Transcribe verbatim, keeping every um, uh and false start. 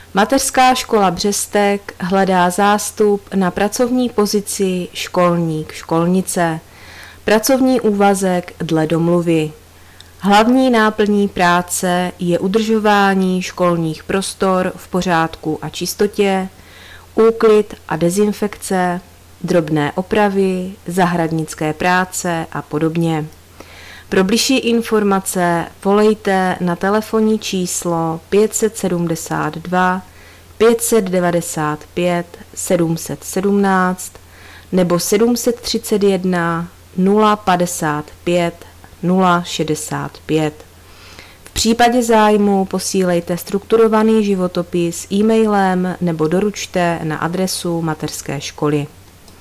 Mateřská škola Břestek hledá zástup na pracovní pozici školník, školnice. Pracovní úvazek dle domluvy. Hlavní náplní práce je udržování školních prostor v pořádku a čistotě, úklid a dezinfekce, drobné opravy, zahradnické práce a podobně. Pro bližší informace volejte na telefonní číslo pět set sedmdesát dva pět set devadesát pět sedm set sedmnáct nebo sedm set třicet jedna nula padesát pět nula šedesát pět. V případě zájmu posílejte strukturovaný životopis e-mailem nebo doručte na adresu mateřské školy.